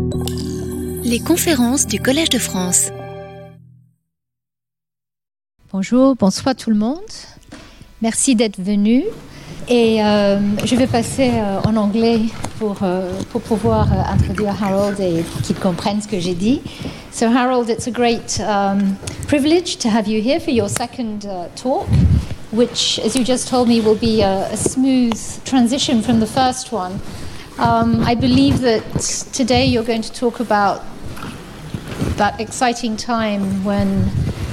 Les conférences du Collège de France. Bonjour, bonsoir tout le monde. Merci d'être venu. Et je vais passer en anglais pour pouvoir introduire Harold et qu'il comprenne ce que j'ai dit. So Harold, it's a great privilege to have you here for your second talk, which, as you just told me, will be a smooth transition from the first one. I believe that today you're going to talk about that exciting time when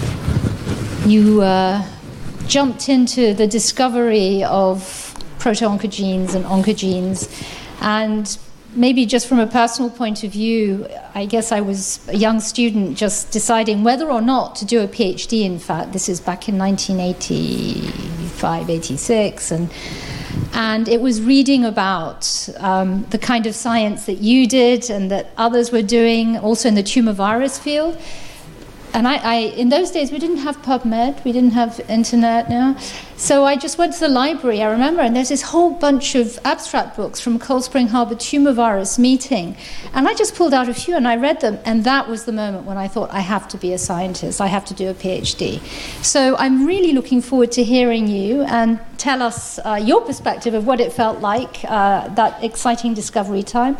you jumped into the discovery of proto-oncogenes and oncogenes. And maybe just from a personal point of view, I guess I was a young student just deciding whether or not to do a PhD, in fact. This is back in 1985, 86. And it was reading about the kind of science that you did and that others were doing, also in the tumor virus field. And I in those days, we didn't have PubMed, we didn't have internet now. So I just went to the library, I remember, and there's this whole bunch of abstract books from Cold Spring Harbor tumor virus meeting. And I just pulled out a few and I read them. And that was the moment when I thought, I have to be a scientist, I have to do a PhD. So I'm really looking forward to hearing you and tell us your perspective of what it felt like, that exciting discovery time.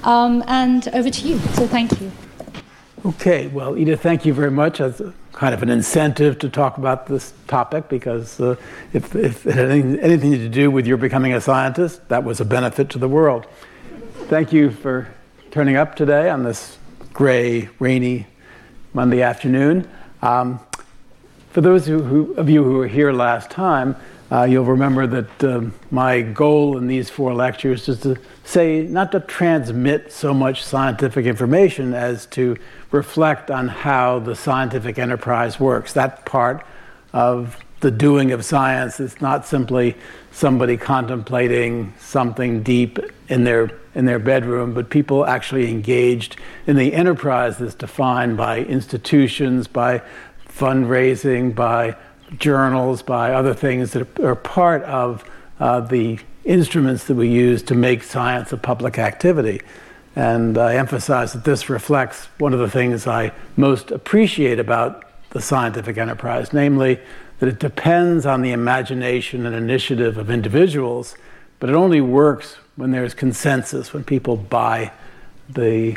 And over to you. So thank you. Okay, well, Edith, thank you very much. That's kind of an incentive to talk about this topic because if it had anything to do with your becoming a scientist, that was a benefit to the world. Thank you for turning up today on this gray, rainy Monday afternoon. For those of you who were here last time, you'll remember that my goal in these 4 lectures is to say, not to transmit so much scientific information as to reflect on how the scientific enterprise works. That part of the doing of science is not simply somebody contemplating something deep in their bedroom, but people actually engaged in the enterprise that's defined by institutions, by fundraising, by journals, by other things that are part of the instruments that we use to make science a public activity. And I emphasize that this reflects one of the things I most appreciate about the scientific enterprise, namely that it depends on the imagination and initiative of individuals, but it only works when there's consensus, when people buy the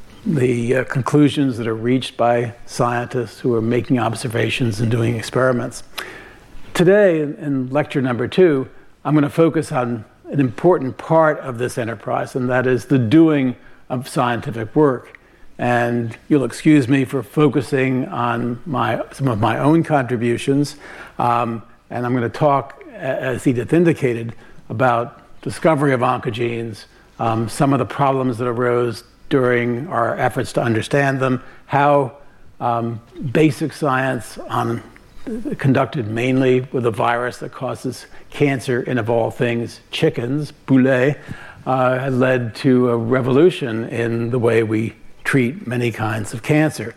conclusions that are reached by scientists who are making observations and doing experiments. Today, in lecture number 2, I'm going to focus on an important part of this enterprise, and that is the doing of scientific work. And you'll excuse me for focusing on some of my own contributions, and I'm going to talk, as Edith indicated, about discovery of oncogenes, some of the problems that arose during our efforts to understand them, how basic science conducted mainly with a virus that causes cancer in, of all things, chickens, poulet, had led to a revolution in the way we treat many kinds of cancer.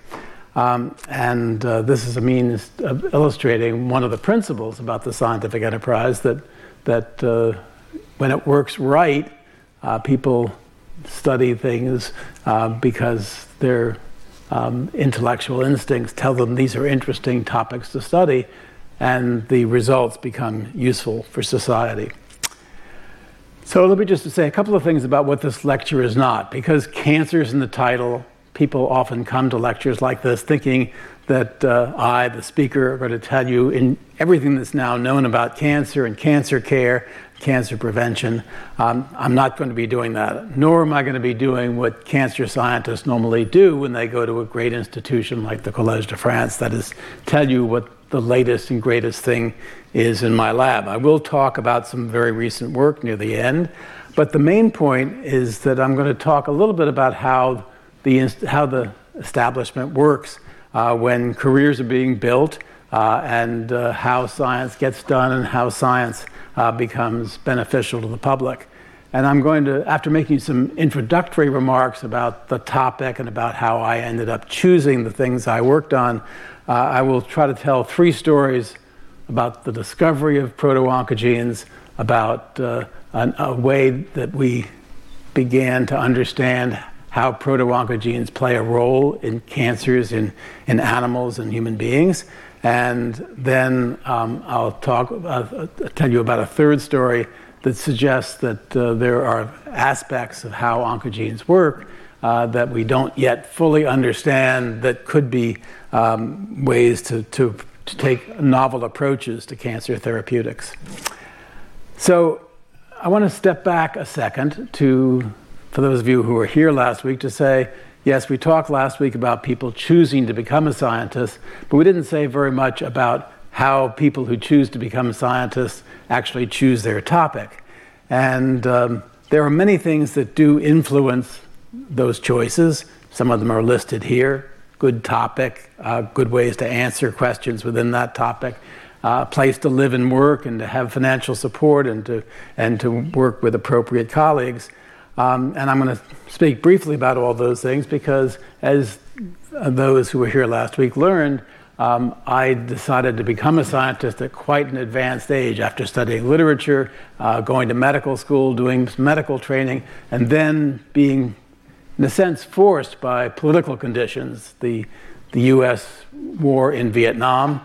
This is a means of illustrating one of the principles about the scientific enterprise, that when it works right, people study things because their intellectual instincts tell them these are interesting topics to study, and the results become useful for society. So let me just say a couple of things about what this lecture is not. Because cancer is in the title, people often come to lectures like this thinking that I, the speaker, are going to tell you in everything that's now known about cancer and cancer care, cancer prevention. I'm not going to be doing that, nor am I going to be doing what cancer scientists normally do when they go to a great institution like the Collège de France, that is, tell you what the latest and greatest thing is in my lab. I will talk about some very recent work near the end, but the main point is that I'm going to talk a little bit about how the establishment works when careers are being built, and how science gets done and how science becomes beneficial to the public. And I'm going to, after making some introductory remarks about the topic and about how I ended up choosing the things I worked on, I will try to tell 3 stories about the discovery of proto-oncogenes, about a way that we began to understand how proto-oncogenes play a role in cancers in animals and human beings. And then I'll tell you about a third story that suggests that there are aspects of how oncogenes work that we don't yet fully understand, that could be ways to take novel approaches to cancer therapeutics. So I want to step back a second for those of you who were here last week, to say, yes, we talked last week about people choosing to become a scientist, but we didn't say very much about how people who choose to become scientists actually choose their topic. And there are many things that do influence those choices. Some of them are listed here. Good topic, good ways to answer questions within that topic, place to live and work, and to have financial support, and to work with appropriate colleagues. And I'm going to speak briefly about all those things because, as those who were here last week learned, I decided to become a scientist at quite an advanced age after studying literature, going to medical school, doing medical training, and then being, in a sense, forced by political conditions, the U.S. war in Vietnam,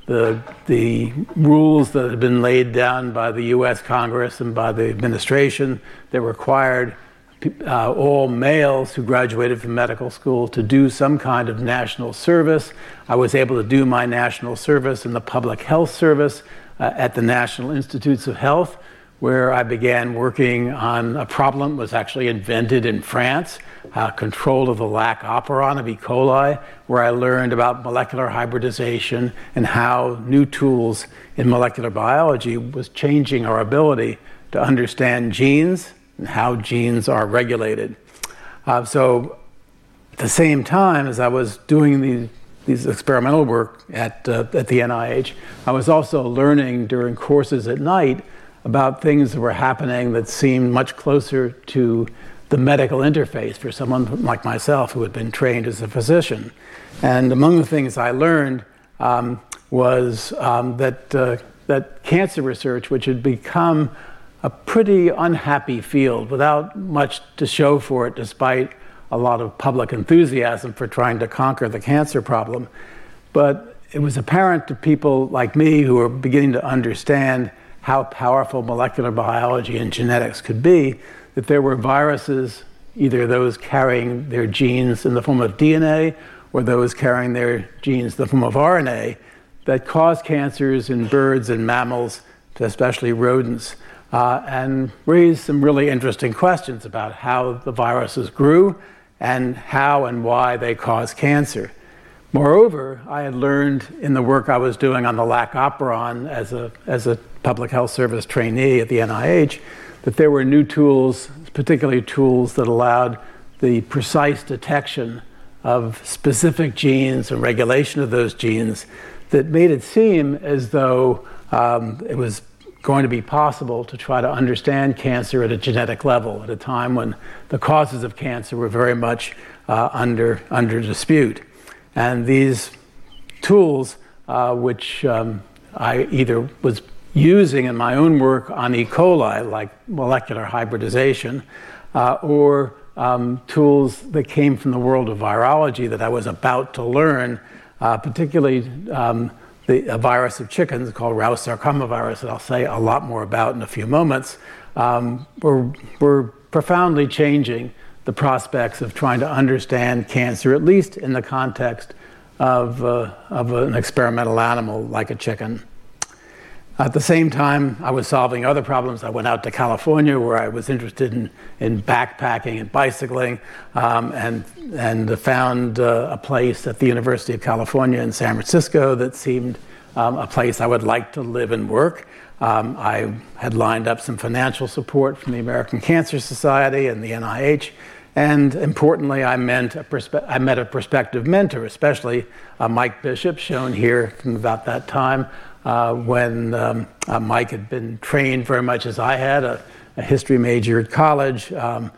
the rules that had been laid down by the U.S. Congress and by the administration that required all males who graduated from medical school to do some kind of national service. I was able to do my national service in the public health service at the National Institutes of Health, where I began working on a problem that was actually invented in France, control of the lac operon of E. coli, where I learned about molecular hybridization and how new tools in molecular biology was changing our ability to understand genes and how genes are regulated. So at the same time as I was doing these experimental work at the NIH, I was also learning during courses at night about things that were happening that seemed much closer to the medical interface for someone like myself who had been trained as a physician. And among the things I learned was that cancer research, which had become a pretty unhappy field without much to show for it, despite a lot of public enthusiasm for trying to conquer the cancer problem. But it was apparent to people like me who were beginning to understand how powerful molecular biology and genetics could be, that there were viruses, either those carrying their genes in the form of DNA or those carrying their genes in the form of RNA, that cause cancers in birds and mammals, especially rodents, and raised some really interesting questions about how the viruses grew and how and why they cause cancer. Moreover, I had learned in the work I was doing on the lac operon as a public health service trainee at the NIH, that there were new tools, particularly tools that allowed the precise detection of specific genes and regulation of those genes, that made it seem as though it was going to be possible to try to understand cancer at a genetic level at a time when the causes of cancer were very much under dispute. And these tools, which I either was using in my own work on E. coli, like molecular hybridization, or tools that came from the world of virology that I was about to learn, particularly a virus of chickens called Rous sarcomavirus that I'll say a lot more about in a few moments, were profoundly changing the prospects of trying to understand cancer, at least in the context of an experimental animal like a chicken. At the same time, I was solving other problems. I went out to California, where I was interested in backpacking and bicycling, and found a place at the University of California in San Francisco that seemed a place I would like to live and work. I had lined up some financial support from the American Cancer Society and the NIH, and importantly, I met a prospective mentor, especially Mike Bishop, shown here from about that time, when Mike had been trained very much as I had, a history major at college, a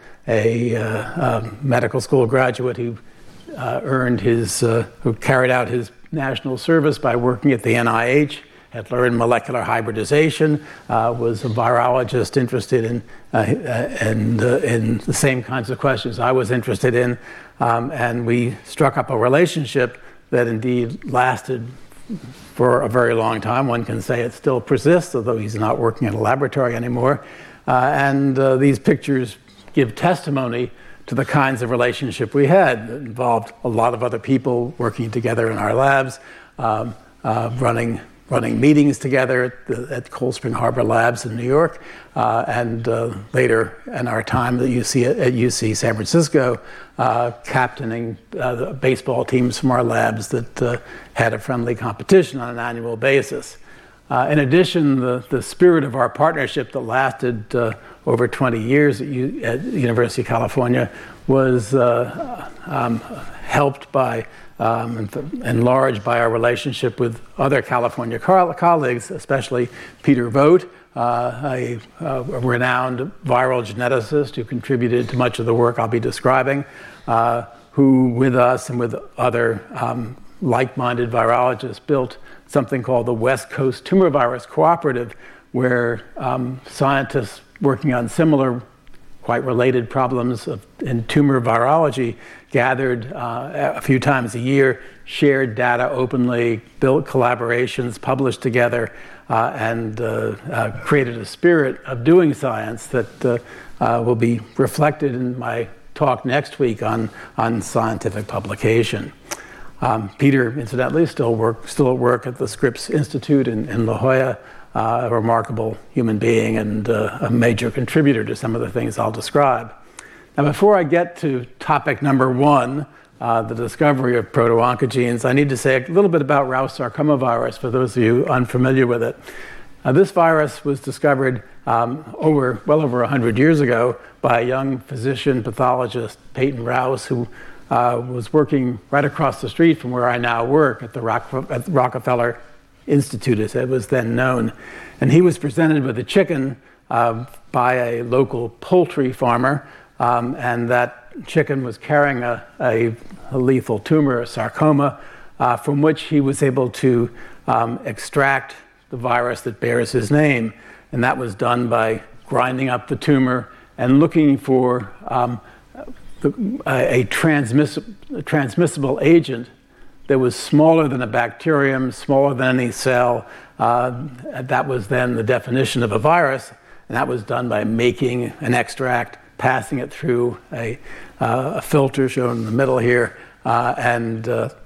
medical school graduate who who carried out his national service by working at the NIH had learned molecular hybridization, was a virologist interested in the same kinds of questions I was interested in, and we struck up a relationship that indeed lasted for a very long time. One can say it still persists, although he's not working in a laboratory anymore. These pictures give testimony to the kinds of relationship we had. It involved a lot of other people working together in our labs, running meetings together at Cold Spring Harbor Labs in New York, and later in our time at UC San Francisco, captaining the baseball teams from our labs that had a friendly competition on an annual basis. In addition, the spirit of our partnership that lasted over 20 years at University of California was helped by, enlarged by our relationship with other California colleagues, especially Peter Vogt, a renowned viral geneticist who contributed to much of the work I'll be describing, who with us and with other like-minded virologists built something called the West Coast Tumor Virus Cooperative, where scientists working on similar, quite related problems in tumor virology gathered a few times a year, shared data openly, built collaborations, published together, and created a spirit of doing science that will be reflected in my talk next week on scientific publication. Peter, incidentally, still at work at the Scripps Institute in La Jolla, a remarkable human being and a major contributor to some of the things I'll describe. Now, before I get to topic number one, the discovery of proto-oncogenes, I need to say a little bit about Rous sarcoma virus for those of you unfamiliar with it. This virus was discovered well over 100 years ago by a young physician pathologist, Peyton Rous, who was working right across the street from where I now work at the Rockefeller Institute, as it was then known. And he was presented with a chicken by a local poultry farmer, and that chicken was carrying a lethal tumor, a sarcoma, from which he was able to extract the virus that bears his name. And that was done by grinding up the tumor and looking for a transmissible agent that was smaller than a bacterium, smaller than any cell. That was then the definition of a virus, and that was done by making an extract, passing it through a filter shown in the middle here, and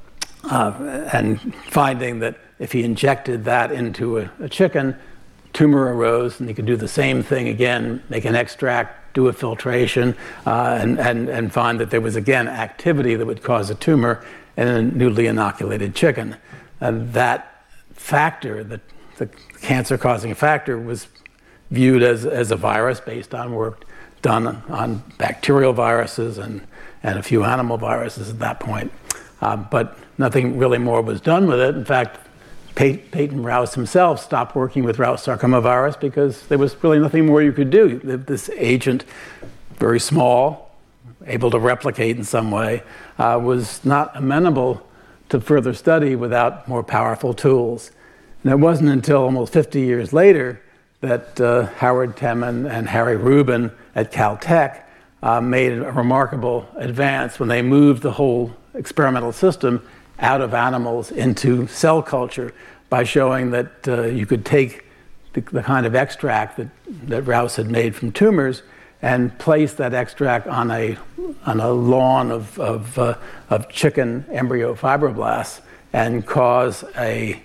finding that if he injected that into a chicken, tumor arose, and he could do the same thing again, make an extract, do a filtration, and find that there was, again, activity that would cause a tumor in a newly inoculated chicken. And that factor, the cancer-causing factor, was viewed as a virus based on work done on bacterial viruses and a few animal viruses at that point. But nothing really more was done with it. In fact, Peyton Rous himself stopped working with Rous sarcoma virus because there was really nothing more you could do. This agent, very small, able to replicate in some way, was not amenable to further study without more powerful tools. And it wasn't until almost 50 years later that Howard Temin and Harry Rubin at Caltech made a remarkable advance when they moved the whole experimental system out of animals into cell culture by showing that you could take the kind of extract that Rous had made from tumors and place that extract on a lawn of chicken embryo fibroblasts and cause a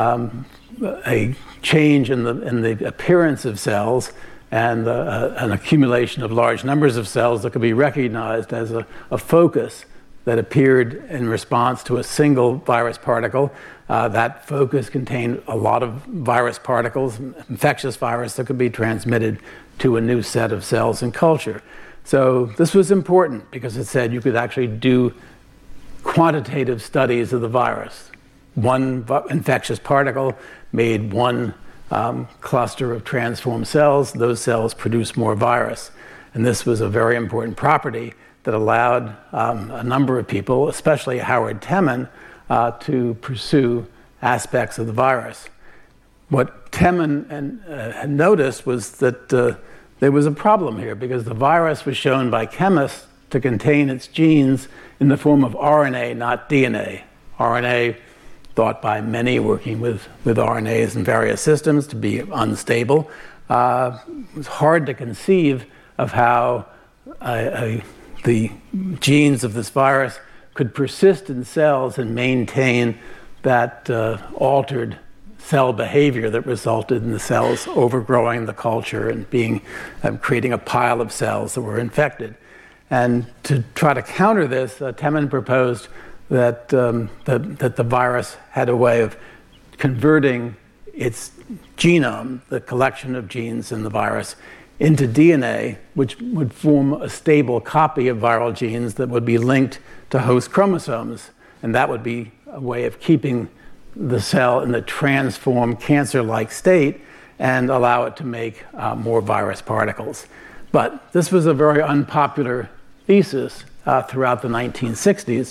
change in the appearance of cells and an accumulation of large numbers of cells that could be recognized as a focus that appeared in response to a single virus particle. That focus contained a lot of virus particles, infectious virus that could be transmitted to a new set of cells in culture. So this was important because it said you could actually do quantitative studies of the virus. One infectious particle made one cluster of transformed cells. Those cells produced more virus. And this was a very important property that allowed a number of people, especially Howard Temin, to pursue aspects of the virus. what Temin had noticed was that there was a problem here, because the virus was shown by chemists to contain its genes in the form of RNA, not DNA. RNA, thought by many working with RNAs in various systems to be unstable. It was hard to conceive of how the genes of this virus could persist in cells and maintain that altered cell behavior that resulted in the cells overgrowing the culture and creating a pile of cells that were infected. And to try to counter this, Temin proposed that the virus had a way of converting its genome, the collection of genes in the virus, into DNA, which would form a stable copy of viral genes that would be linked to host chromosomes. And that would be a way of keeping the cell in the transformed cancer-like state and allow it to make more virus particles. But this was a very unpopular thesis throughout the 1960s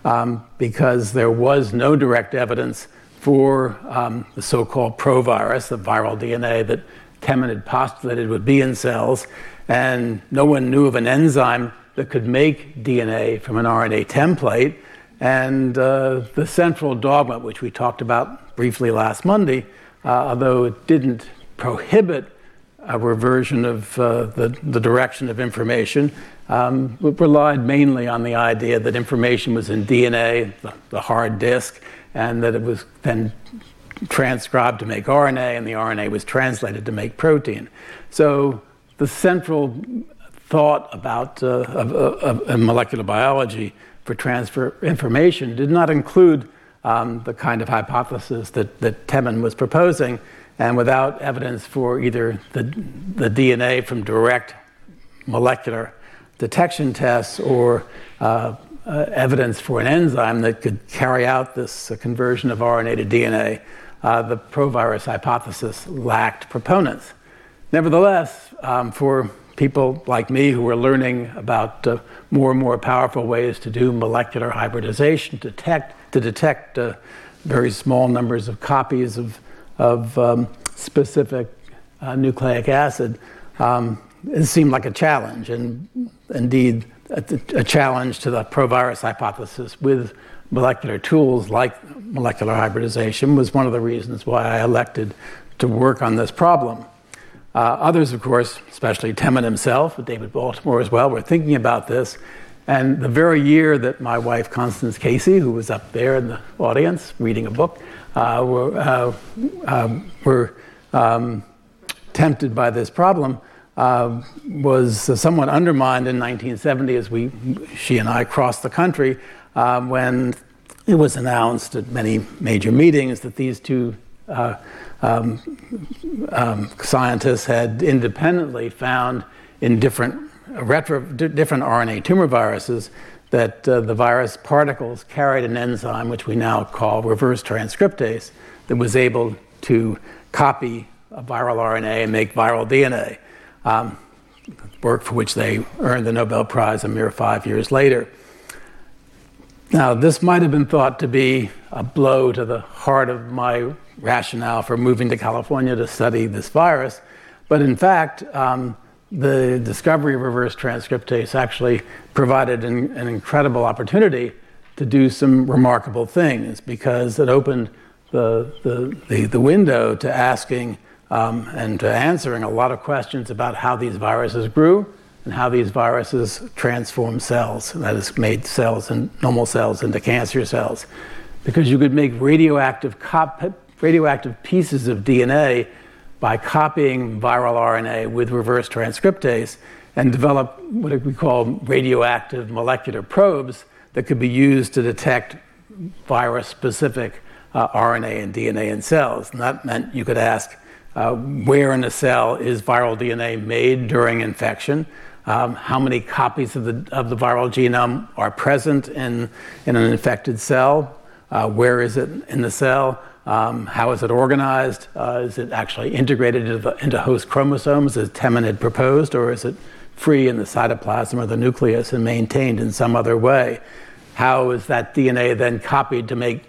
because there was no direct evidence for the so-called provirus, the viral DNA that Temin had postulated would be in cells, and no one knew of an enzyme that could make DNA from an RNA template. And the central dogma, which we talked about briefly last Monday, although it didn't prohibit a reversion of the direction of information, relied mainly on the idea that information was in DNA, the hard disk, and that it was then transcribed to make RNA, and the RNA was translated to make protein. So the central thought about molecular biology for transfer information did not include the kind of hypothesis that Temin was proposing, and without evidence for either the DNA from direct molecular detection tests or evidence for an enzyme that could carry out this conversion of RNA to DNA, the provirus hypothesis lacked proponents. Nevertheless, for people like me who were learning about more and more powerful ways to do molecular hybridization, to detect very small numbers of copies of specific nucleic acid, it seemed like a challenge, and indeed a challenge to the provirus hypothesis with molecular tools like molecular hybridization was one of the reasons why I elected to work on this problem. Others, of course, especially Temin himself, David Baltimore as well, were thinking about this. And the very year that my wife, Constance Casey, who was up there in the audience reading a book, were tempted by this problem, was somewhat undermined in 1970 as she and I crossed the country when it was announced at many major meetings that these two scientists had independently found in different RNA tumor viruses that the virus particles carried an enzyme which we now call reverse transcriptase that was able to copy a viral RNA and make viral DNA, work for which they earned the Nobel Prize a mere 5 years later. Now, this might have been thought to be a blow to the heart of my rationale for moving to California to study this virus, but in fact, the discovery of reverse transcriptase actually provided an incredible opportunity to do some remarkable things, because it opened the window to asking and to answering a lot of questions about how these viruses grew and how these viruses transform cells, that is, made cells and normal cells into cancer cells. Because you could make radioactive pieces of DNA by copying viral RNA with reverse transcriptase and develop what we call radioactive molecular probes that could be used to detect virus-specific RNA and DNA in cells. And that meant you could ask where in a cell is viral DNA made during infection, how many copies of the viral genome are present in an infected cell, where is it in the cell, how is it organized, is it actually integrated into host chromosomes as Temin had proposed, or is it free in the cytoplasm or the nucleus and maintained in some other way? How is that DNA then copied to make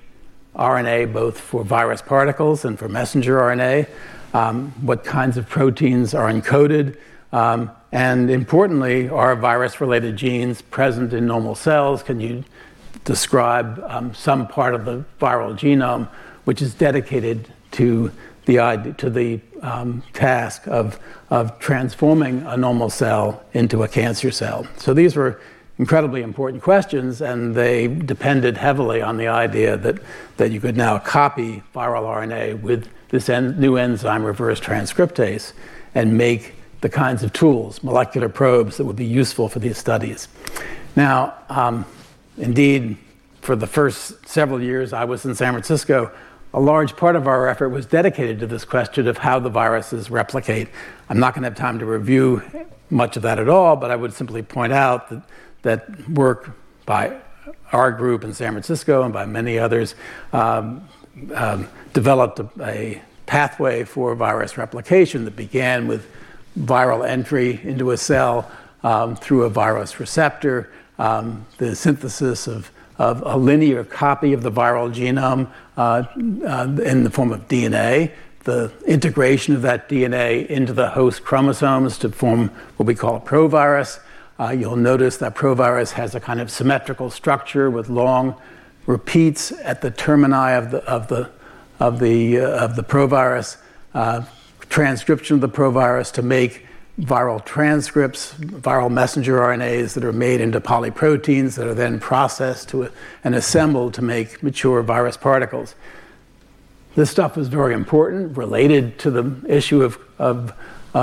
RNA, both for virus particles and for messenger RNA, what kinds of proteins are encoded, and importantly, are virus-related genes present in normal cells? Can you describe some part of the viral genome which is dedicated to the task of transforming a normal cell into a cancer cell? So these were incredibly important questions, and they depended heavily on the idea that you could now copy viral RNA with this new enzyme, reverse transcriptase, and make the kinds of tools, molecular probes, that would be useful for these studies. Now, indeed, for the first several years I was in San Francisco, a large part of our effort was dedicated to this question of how the viruses replicate. I'm not going to have time to review much of that at all, but I would simply point out that work by our group in San Francisco and by many others developed a pathway for virus replication that began with viral entry into a cell through a virus receptor, the synthesis of a linear copy of the viral genome in the form of DNA, the integration of that DNA into the host chromosomes to form what we call a provirus. You'll notice that provirus has a kind of symmetrical structure with long repeats at the termini of the provirus, transcription of the provirus to make viral transcripts, viral messenger RNAs that are made into polyproteins that are then processed and assembled to make mature virus particles. This stuff is very important, related to the issue of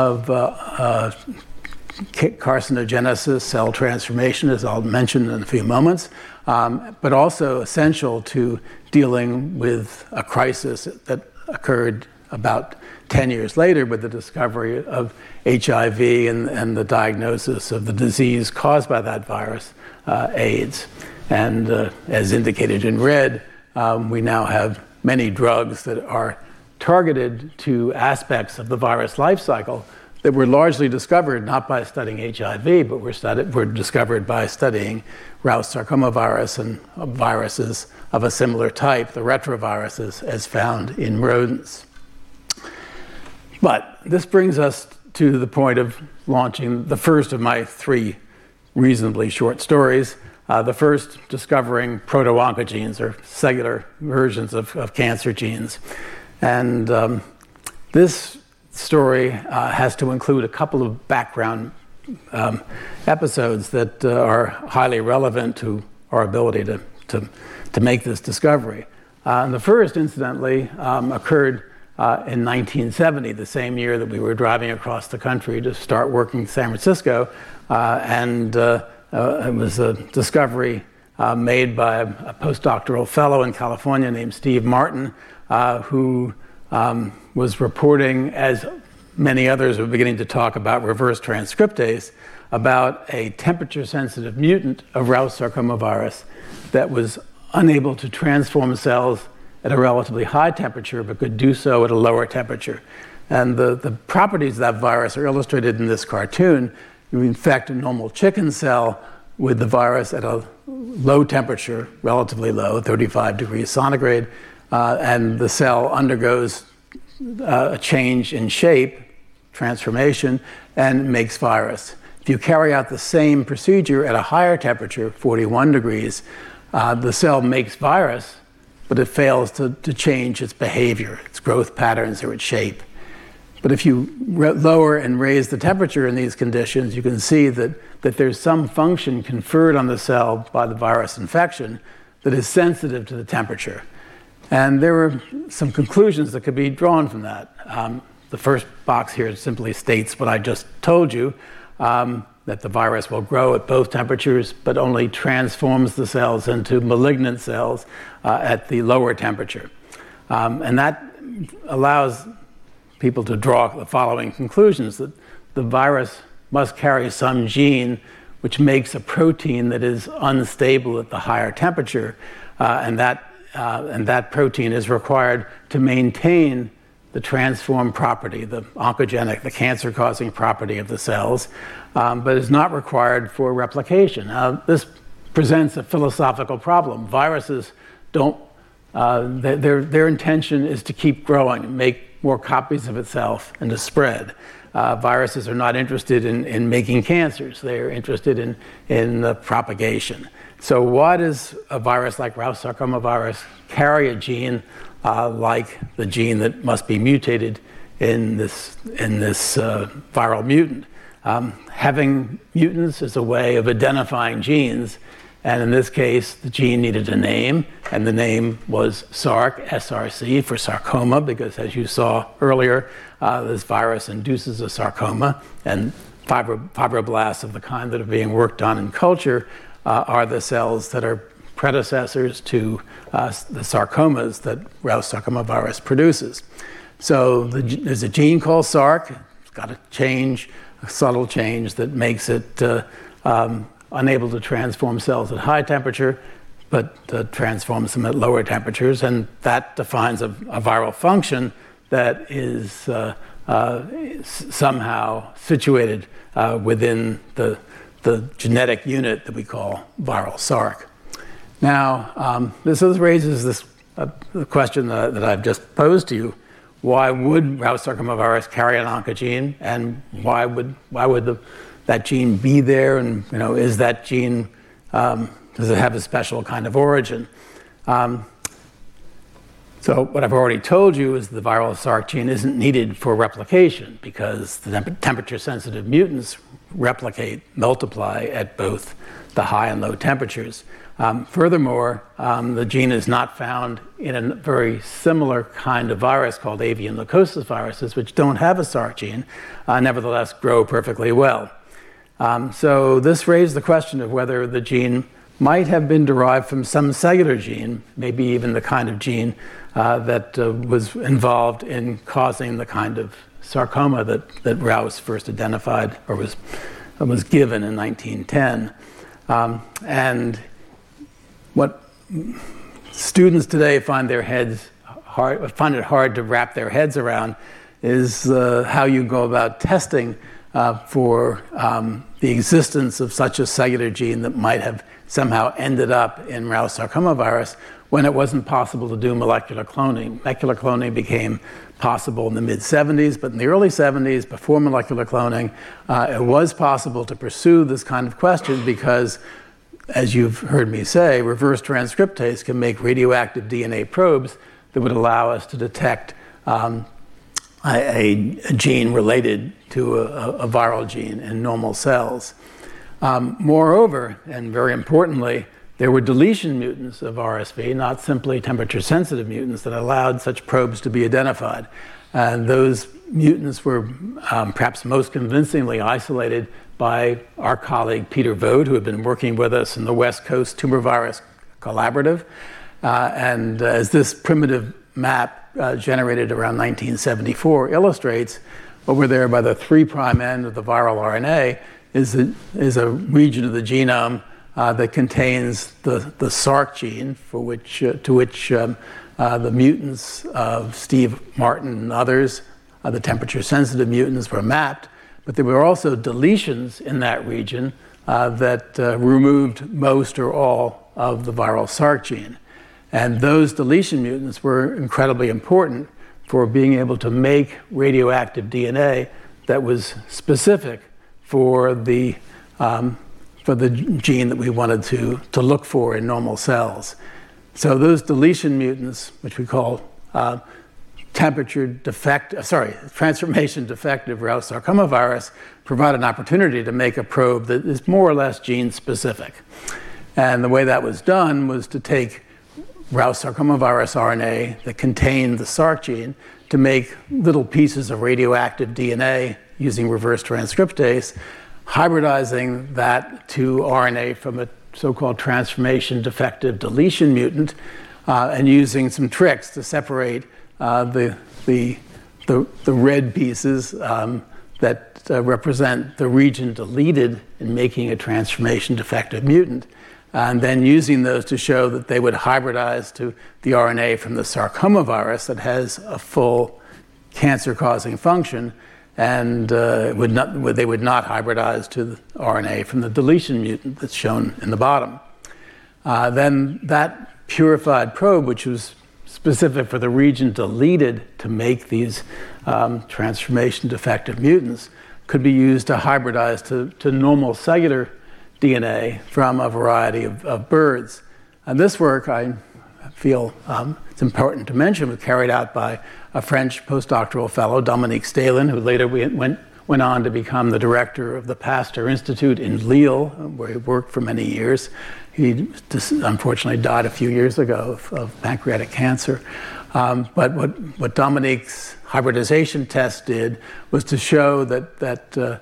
carcinogenesis, cell transformation, as I'll mention in a few moments, but also essential to dealing with a crisis that occurred about 10 years later with the discovery of HIV and the diagnosis of the disease caused by that virus, AIDS. And as indicated in red, we now have many drugs that are targeted to aspects of the virus life cycle that were largely discovered not by studying HIV, but were discovered by studying Rous sarcomavirus and viruses of a similar type, the retroviruses, as found in rodents. But this brings us to the point of launching the first of my three reasonably short stories. The first, discovering proto-oncogenes, or cellular versions of cancer genes. And this story has to include a couple of background episodes that are highly relevant to our ability to make this discovery. And the first, incidentally, occurred in 1970, the same year that we were driving across the country to start working in San Francisco. It was a discovery made by a postdoctoral fellow in California named Steve Martin, who was reporting, as many others were beginning to talk about reverse transcriptase, about a temperature-sensitive mutant of Rous sarcomavirus that was unable to transform cells at a relatively high temperature, but could do so at a lower temperature. And the properties of that virus are illustrated in this cartoon. You infect a normal chicken cell with the virus at a low temperature, relatively low, 35 degrees centigrade, and the cell undergoes a change in shape, transformation, and makes virus. If you carry out the same procedure at a higher temperature, 41 degrees, the cell makes virus, but it fails to change its behavior, its growth patterns, or its shape. But if you lower and raise the temperature in these conditions, you can see that there's some function conferred on the cell by the virus infection that is sensitive to the temperature. And there were some conclusions that could be drawn from that. The first box here simply states what I just told you, that the virus will grow at both temperatures, but only transforms the cells into malignant cells at the lower temperature. And that allows people to draw the following conclusions: that the virus must carry some gene which makes a protein that is unstable at the higher temperature, and that protein is required to maintain the transformed property, the oncogenic, the cancer-causing property of the cells, but is not required for replication. Now, this presents a philosophical problem. Viruses don't their intention is to keep growing, make more copies of itself, and to spread. Viruses are not interested in making cancers. They are interested in propagation. So why does a virus like Rous sarcoma virus carry a gene like the gene that must be mutated in this viral mutant? Having mutants is a way of identifying genes, and in this case, the gene needed a name, and the name was SARC, SRC, for sarcoma, because as you saw earlier, this virus induces a sarcoma, and fibroblasts of the kind that are being worked on in culture are the cells that are predecessors to the sarcomas that Rous sarcoma virus produces. So there's a gene called SARC. It's got a change, a subtle change that makes it unable to transform cells at high temperature, but transforms them at lower temperatures, and that defines a viral function that is somehow situated within the genetic unit that we call viral SARC. Now, this raises the question that I've just posed to you. Why would Rous sarcoma virus carry an oncogene, and why would that gene be there? And is that gene, does it have a special kind of origin? So what I've already told you is the viral SARC gene isn't needed for replication because the temperature-sensitive mutants replicate, multiply at both the high and low temperatures. Furthermore, the gene is not found in a very similar kind of virus called avian leukosis viruses, which don't have a SARC gene, nevertheless grow perfectly well. So this raised the question of whether the gene might have been derived from some cellular gene, maybe even the kind of gene that was involved in causing the kind of sarcoma that Rous first identified or was given in 1910. And what students today find it hard to wrap their heads around is how you go about testing for the existence of such a cellular gene that might have somehow ended up in Rous sarcoma virus when it wasn't possible to do molecular cloning. Molecular cloning became possible in the mid-70s, but in the early 70s, before molecular cloning, it was possible to pursue this kind of question because, as you've heard me say, reverse transcriptase can make radioactive DNA probes that would allow us to detect a gene related to a viral gene in normal cells. Moreover, and very importantly, there were deletion mutants of RSV, not simply temperature-sensitive mutants, that allowed such probes to be identified. And those mutants were perhaps most convincingly isolated by our colleague Peter Vogt, who had been working with us in the West Coast Tumor Virus Collaborative. And as this primitive map generated around 1974 illustrates, over there by the 3' end of the viral RNA is a region of the genome that contains the SARC gene, to which the mutants of Steve Martin and others, the temperature-sensitive mutants, were mapped. But there were also deletions in that region that removed most or all of the viral SARC gene. And those deletion mutants were incredibly important for being able to make radioactive DNA that was specific for the gene that we wanted to look for in normal cells. So those deletion mutants, which we call transformation defective Rous sarcoma virus, provide an opportunity to make a probe that is more or less gene specific. And the way that was done was to take Rous sarcoma virus RNA that contained the SARC gene to make little pieces of radioactive DNA using reverse transcriptase, hybridizing that to RNA from a so-called transformation defective deletion mutant, and using some tricks to separate the red pieces that represent the region deleted in making a transformation defective mutant, and then using those to show that they would hybridize to the RNA from the sarcoma virus that has a full cancer-causing function, and they would not hybridize to the RNA from the deletion mutant that's shown in the bottom. Then that purified probe, which was specific for the region deleted to make these transformation defective mutants, could be used to hybridize to normal cellular DNA from a variety of birds. And this work, I feel it's important to mention, was carried out by a French postdoctoral fellow, Dominique Staelin, who later went on to become the director of the Pasteur Institute in Lille, where he worked for many years. He unfortunately died a few years ago of pancreatic cancer. But what Dominique's hybridization test did was to show that the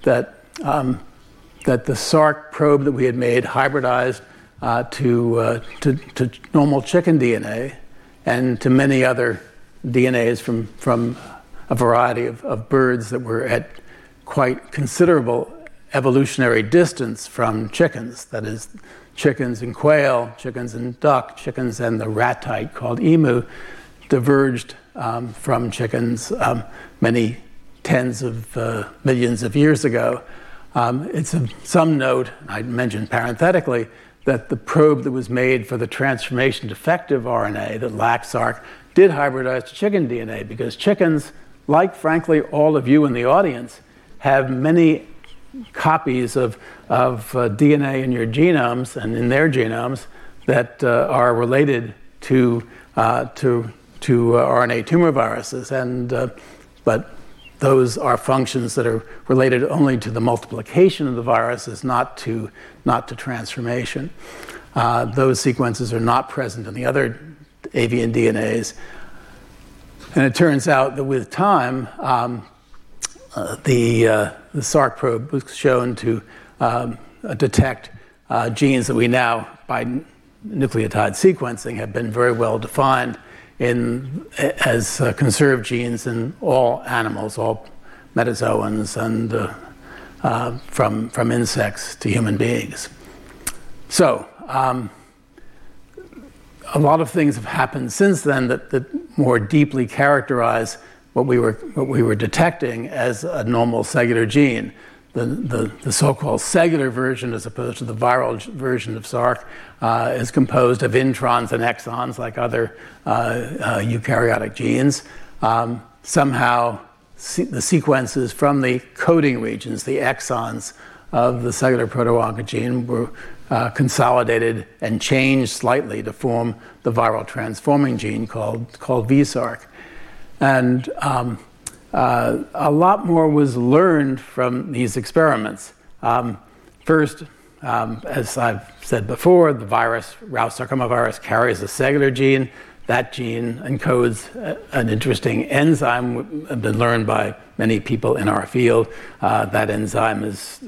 Sark probe that we had made hybridized to normal chicken DNA and to many other DNAs from a variety of birds that were at quite considerable evolutionary distance from chickens. That is, chickens and quail, chickens and duck, chickens and the rat type called emu diverged from chickens many tens of millions of years ago. It's of some note, I mentioned parenthetically, that the probe that was made for the transformation defective RNA that lacked Sark did hybridize to chicken DNA, because chickens, like frankly all of you in the audience, have many copies of DNA in your genomes and in their genomes that are related to RNA tumor viruses, but those are functions that are related only to the multiplication of the viruses, not to transformation. Those sequences are not present in the other avian DNAs. And it turns out that with time, the Sark probe was shown to detect genes that we now, by nucleotide sequencing, have been very well defined as conserved genes in all animals, all metazoans, and from insects to human beings. So a lot of things have happened since then that more deeply characterize what we were detecting as a normal cellular gene. The so-called cellular version, as opposed to the viral version of Sark, is composed of introns and exons, like other eukaryotic genes. Somehow, the sequences from the coding regions, the exons of the cellular proto-oncogene, were consolidated and changed slightly to form the viral transforming gene called VSark. And a lot more was learned from these experiments. First, as I've said before, the virus, Rous sarcoma virus, carries a cellular gene. That gene encodes an interesting enzyme, been learned by many people in our field. That enzyme is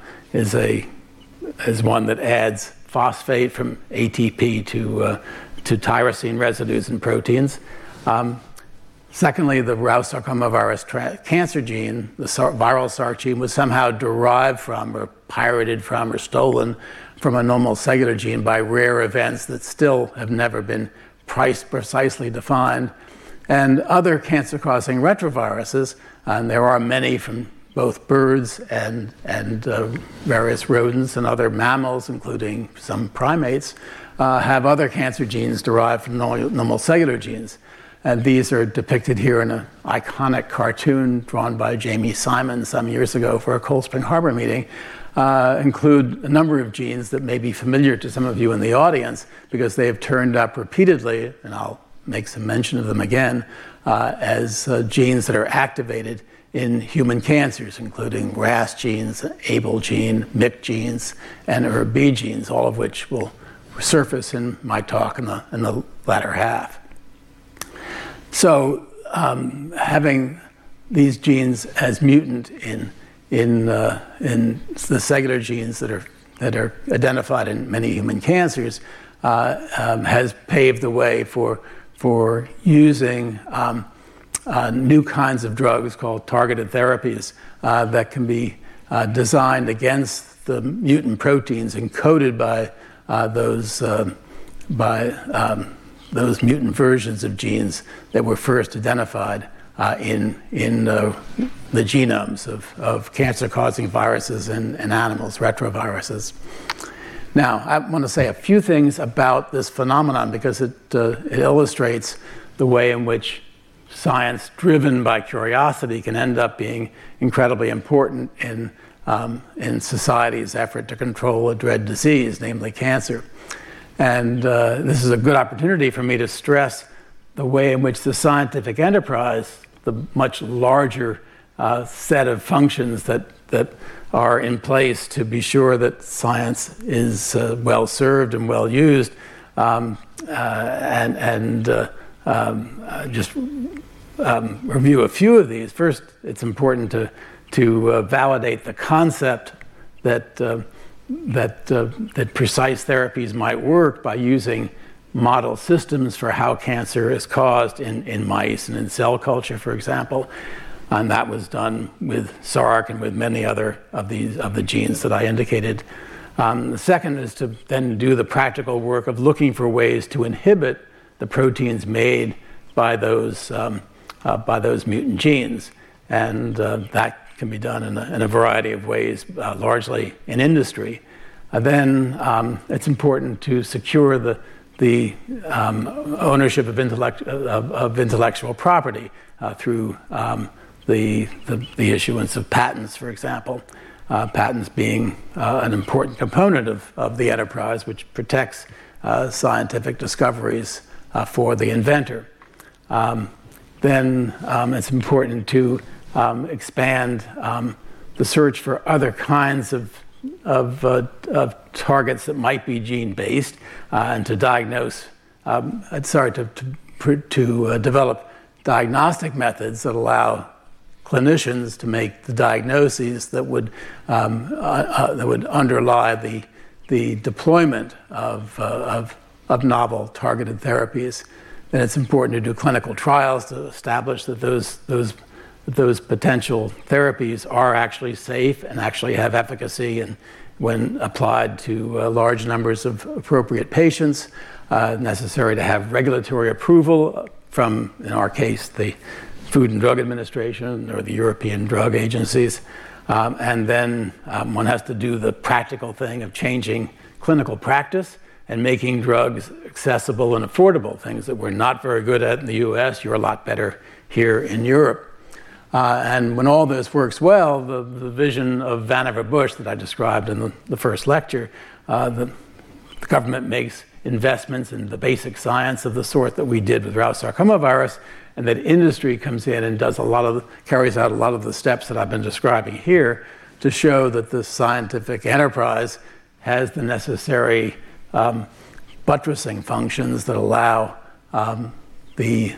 one that adds phosphate from ATP to tyrosine residues in proteins. Secondly, the Rous sarcoma virus cancer gene, the viral Sark gene, was somehow derived from or pirated from or stolen from a normal cellular gene by rare events that still have never been precisely defined. And other cancer-causing retroviruses, and there are many from both birds and various rodents and other mammals, including some primates, have other cancer genes derived from normal cellular genes. And these are depicted here in an iconic cartoon drawn by Jamie Simon some years ago for a Cold Spring Harbor meeting, include a number of genes that may be familiar to some of you in the audience because they have turned up repeatedly, and I'll make some mention of them again, as genes that are activated in human cancers, including RAS genes, ABL gene, MYC genes, and ERB genes, all of which will surface in my talk in the latter half. So having these genes as mutant in the cellular genes that are identified in many human cancers has paved the way for using new kinds of drugs called targeted therapies that can be designed against the mutant proteins encoded by those mutant versions of genes that were first identified in the genomes of cancer-causing viruses in animals, retroviruses. Now, I want to say a few things about this phenomenon because it illustrates the way in which science driven by curiosity can end up being incredibly important in society's effort to control a dread disease, namely cancer. And this is a good opportunity for me to stress the way in which the scientific enterprise, the much larger set of functions that are in place to be sure that science is well served and well used, just review a few of these. First, it's important to validate the concept that precise therapies might work by using model systems for how cancer is caused in mice and in cell culture, for example. And that was done with SARC and with many other of the genes that I indicated. The second is to then do the practical work of looking for ways to inhibit the proteins made by those mutant genes, and that can be done in a variety of ways, largely in industry. Then it's important to secure the ownership of intellectual property through the issuance of patents, for example. Patents being an important component of the enterprise, which protects scientific discoveries for the inventor. Then it's important to expand the search for other kinds of targets that might be gene-based, and to develop diagnostic methods that allow clinicians to make the diagnoses that would underlie the deployment of novel targeted therapies. Then it's important to do clinical trials to establish that those potential therapies are actually safe and actually have efficacy, and when applied to large numbers of appropriate patients, necessary to have regulatory approval from, in our case, the Food and Drug Administration or the European drug agencies. And then one has to do the practical thing of changing clinical practice and making drugs accessible and affordable, things that we're not very good at in the US. You're a lot better here in Europe. And when all this works well, the vision of Vannevar Bush that I described in the first lecture, the government makes investments in the basic science of the sort that we did with Rous sarcoma virus, and that industry comes in and carries out a lot of the steps that I've been describing here to show that the scientific enterprise has the necessary buttressing functions that allow the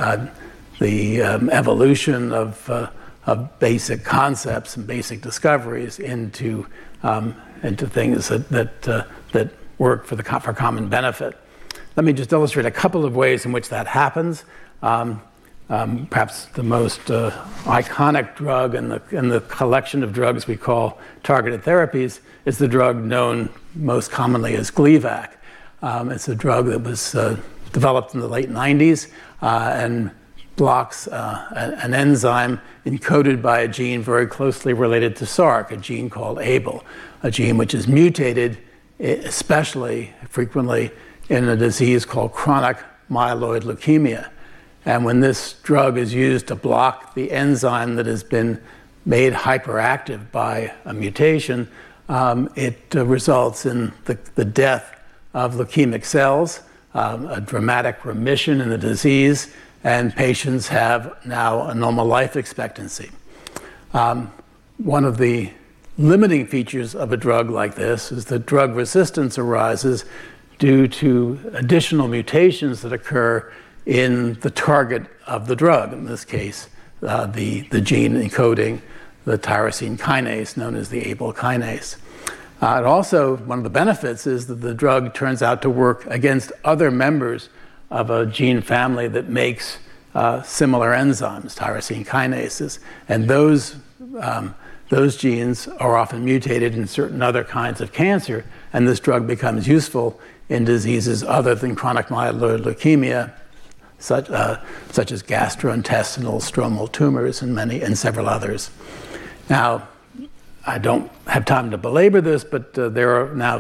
evolution of basic concepts and basic discoveries into things that work for common benefit. Let me just illustrate a couple of ways in which that happens. Perhaps the most iconic drug in the collection of drugs we call targeted therapies is the drug known most commonly as Gleevec. It's a drug that was developed in the late 90s and blocks an enzyme encoded by a gene very closely related to SARC, a gene called ABL, a gene which is mutated especially frequently in a disease called chronic myeloid leukemia. And when this drug is used to block the enzyme that has been made hyperactive by a mutation, it results in the death of leukemic cells, a dramatic remission in the disease, and patients have now a normal life expectancy. One of the limiting features of a drug like this is that drug resistance arises due to additional mutations that occur in the target of the drug, in this case, the gene encoding the tyrosine kinase known as the ABL kinase. It also, one of the benefits is that the drug turns out to work against other members of a gene family that makes similar enzymes, tyrosine kinases, and those genes are often mutated in certain other kinds of cancer, and this drug becomes useful in diseases other than chronic myeloid leukemia, such as gastrointestinal stromal tumors and several others. Now, I don't have time to belabor this, but there are now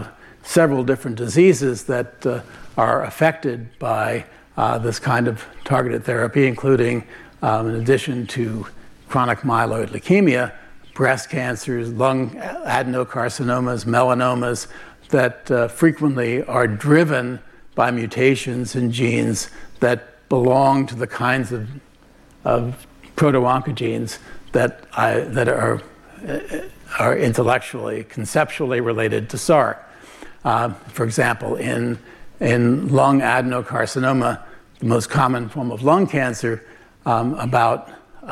several different diseases that are affected by this kind of targeted therapy, including, in addition to chronic myeloid leukemia, breast cancers, lung adenocarcinomas, melanomas that frequently are driven by mutations in genes that belong to the kinds of proto-oncogenes that are intellectually, conceptually related to SRC. For example, in lung adenocarcinoma, the most common form of lung cancer, about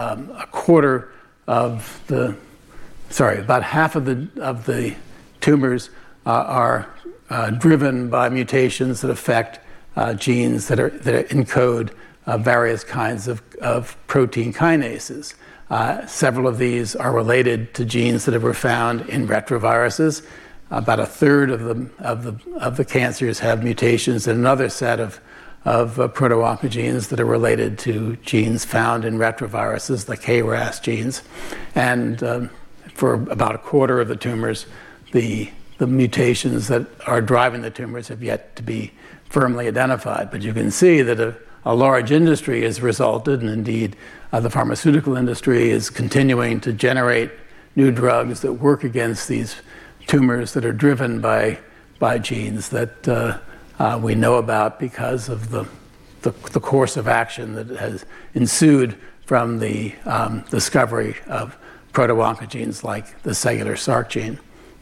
half of the tumors are driven by mutations that affect genes that encode various kinds of protein kinases. Several of these are related to genes that were found in retroviruses. About a third of the cancers have mutations in another set of proto-oncogenes that are related to genes found in retroviruses, the KRAS genes. And for about a quarter of the tumors, the mutations that are driving the tumors have yet to be firmly identified. But you can see that a large industry has resulted, and indeed the pharmaceutical industry is continuing to generate new drugs that work against these tumors that are driven by genes that we know about because of the course of action that has ensued from the discovery of proto-oncogenes like the cellular SRC gene.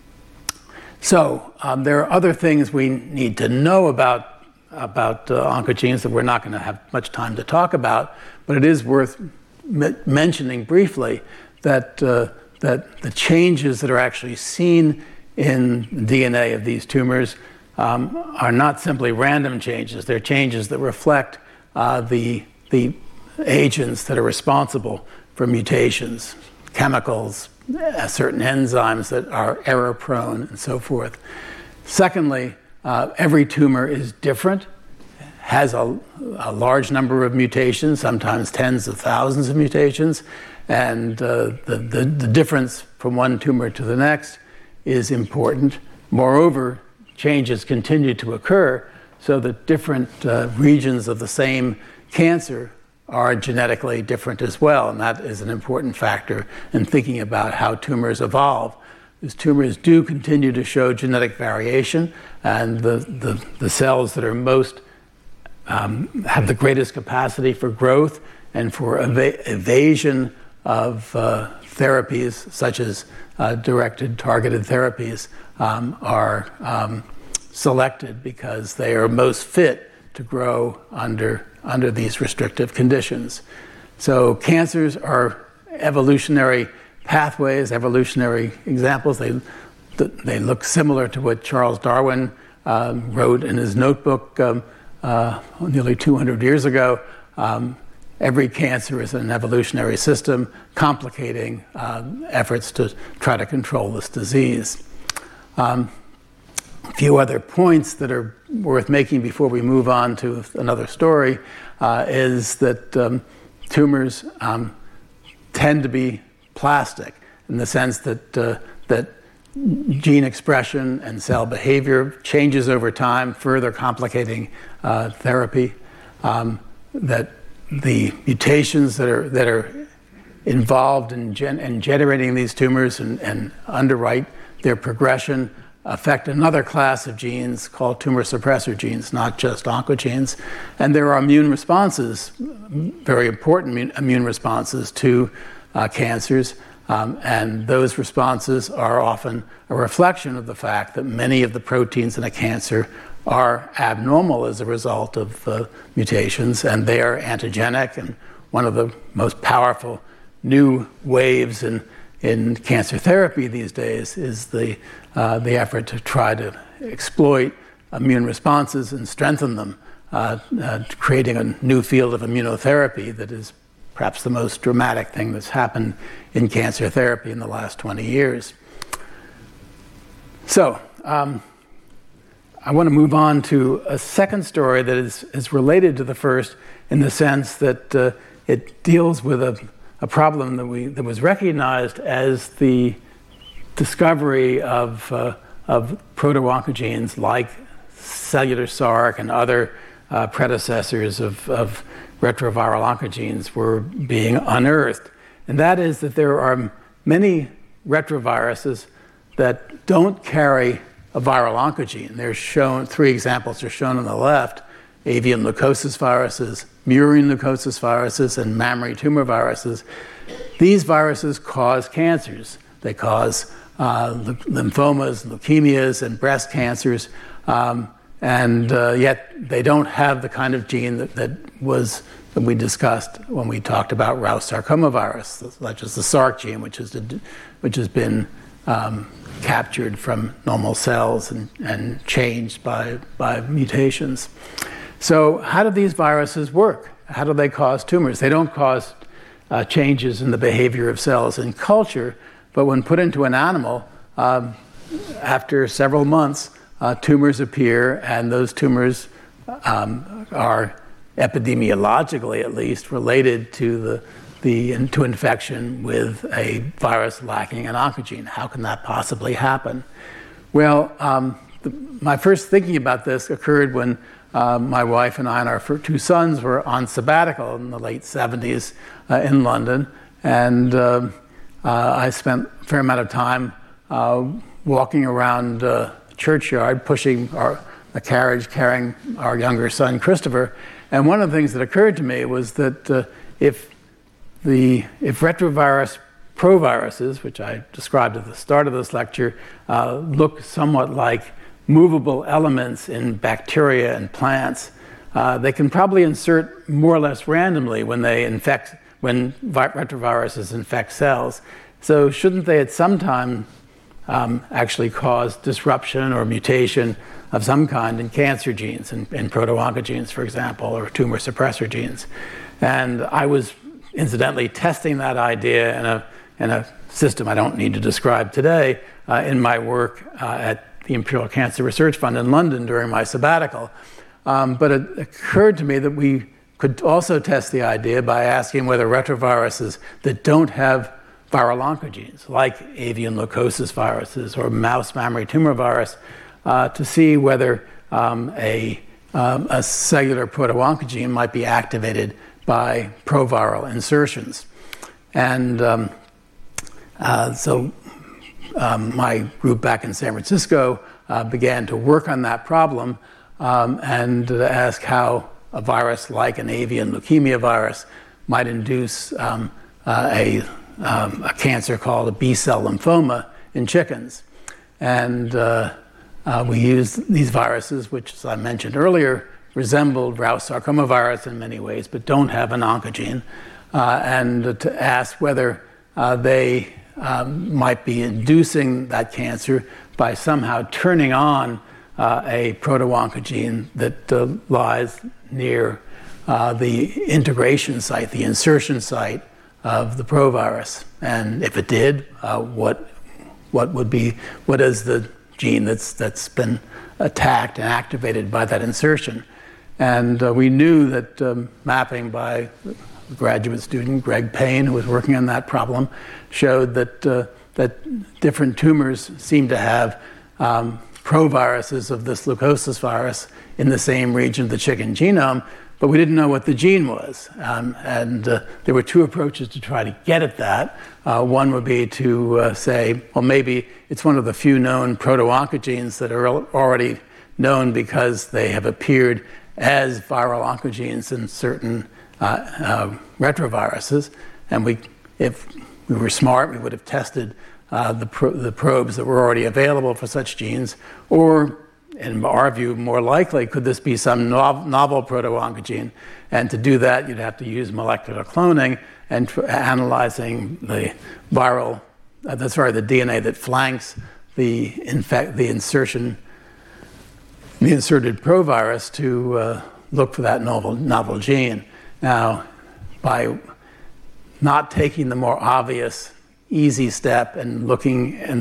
So there are other things we need to know about oncogenes that we're not going to have much time to talk about, but it is worth mentioning briefly that the changes that are actually seen in DNA of these tumors are not simply random changes. They're changes that reflect the agents that are responsible for mutations, chemicals, certain enzymes that are error-prone, and so forth. Secondly, every tumor is different, has a large number of mutations, sometimes tens of thousands of mutations, and the difference from one tumor to the next is important. Moreover, changes continue to occur so that different regions of the same cancer are genetically different as well, and that is an important factor in thinking about how tumors evolve. These tumors do continue to show genetic variation, and the cells that are most have the greatest capacity for growth and for evasion of therapies, such as directed targeted therapies, are selected because they are most fit to grow under these restrictive conditions. So cancers are evolutionary pathways, evolutionary examples. They look similar to what Charles Darwin wrote in his notebook nearly 200 years ago. Every cancer is an evolutionary system, complicating efforts to try to control this disease. A few other points that are worth making before we move on to another story is that tumors tend to be plastic in the sense that gene expression and cell behavior changes over time, further complicating therapy. That the mutations that are involved in generating these tumors and underwrite their progression affect another class of genes called tumor suppressor genes, not just oncogenes. And there are immune responses, very important immune responses to cancers. And those responses are often a reflection of the fact that many of the proteins in a cancer are abnormal as a result of mutations, and they are antigenic. And one of the most powerful new waves in cancer therapy these days is the effort to try to exploit immune responses and strengthen them, creating a new field of immunotherapy that is perhaps the most dramatic thing that's happened in cancer therapy in the last 20 years. So I want to move on to a second story that is related to the first in the sense that it deals with a problem that was recognized as the discovery of proto-oncogenes like cellular Sarc and other predecessors of retroviral oncogenes were being unearthed. And that is that there are many retroviruses that don't carry a viral oncogene. They're shown, 3 examples are shown on the left: avian leukosis viruses, murine leukosis viruses, and mammary tumor viruses. These viruses cause cancers. They cause lymphomas, leukemias, and breast cancers, and yet they don't have the kind of gene that we discussed when we talked about Rous sarcoma virus, such as the Sarc gene, which has been captured from normal cells and changed by mutations. So how do these viruses work? How do they cause tumors? They don't cause changes in the behavior of cells in culture, but when put into an animal, after several months, tumors appear, and those tumors are epidemiologically, at least, related to to infection with a virus lacking an oncogene. How can that possibly happen? Well, my first thinking about this occurred when my wife and I and our 2 sons were on sabbatical in the late 70s in London, and I spent a fair amount of time walking around the churchyard, pushing a carriage carrying our younger son, Christopher. And one of the things that occurred to me was that if retrovirus proviruses, which I described at the start of this lecture, look somewhat like movable elements in bacteria and plants, they can probably insert more or less randomly when retroviruses infect cells. So shouldn't they at some time actually cause disruption or mutation of some kind in cancer genes, in proto-oncogenes, for example, or tumor suppressor genes? And I was incidentally testing that idea in a system I don't need to describe today in my work at the Imperial Cancer Research Fund in London during my sabbatical. But it occurred to me that we could also test the idea by asking whether retroviruses that don't have viral oncogenes, like avian leukosis viruses or mouse mammary tumor virus, to see whether a cellular proto-oncogene might be activated by proviral insertions. And so my group back in San Francisco began to work on that problem and to ask how a virus like an avian leukemia virus might induce a cancer called a B-cell lymphoma in chickens. And we used these viruses, which, as I mentioned earlier, resembled Rous sarcoma virus in many ways, but don't have an oncogene, and to ask whether they might be inducing that cancer by somehow turning on a proto-oncogene that lies near the integration site, the insertion site of the provirus. And if it did, what is the gene that's been attacked and activated by that insertion? And we knew that mapping by a graduate student, Greg Payne, who was working on that problem, showed that different tumors seem to have proviruses of this leukosis virus in the same region of the chicken genome, but we didn't know what the gene was. And there were 2 approaches to try to get at that. One would be to say, well, maybe it's one of the few known proto-oncogenes that are already known because they have appeared as viral oncogenes in certain retroviruses. And if we were smart, we would have tested the probes that were already available for such genes. Or, in our view, more likely, could this be some novel proto-oncogene? And to do that, you'd have to use molecular cloning and analyzing the DNA that flanks the inserted provirus to look for that novel gene. Now, by not taking the more obvious, easy step and looking in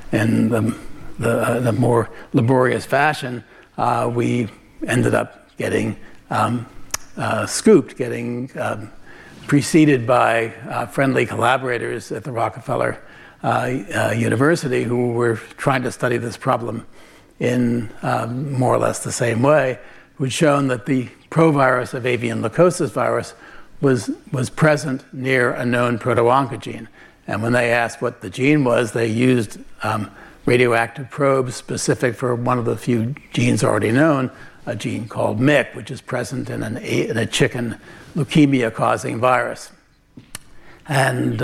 the more laborious fashion, we ended up getting scooped, getting preceded by friendly collaborators at the Rockefeller University who were trying to study this problem in more or less the same way, who'd shown that the provirus of avian leukosis virus was present near a known proto-oncogene. And when they asked what the gene was, they used radioactive probes specific for one of the few genes already known, a gene called MYC, which is present in a chicken leukemia-causing virus. And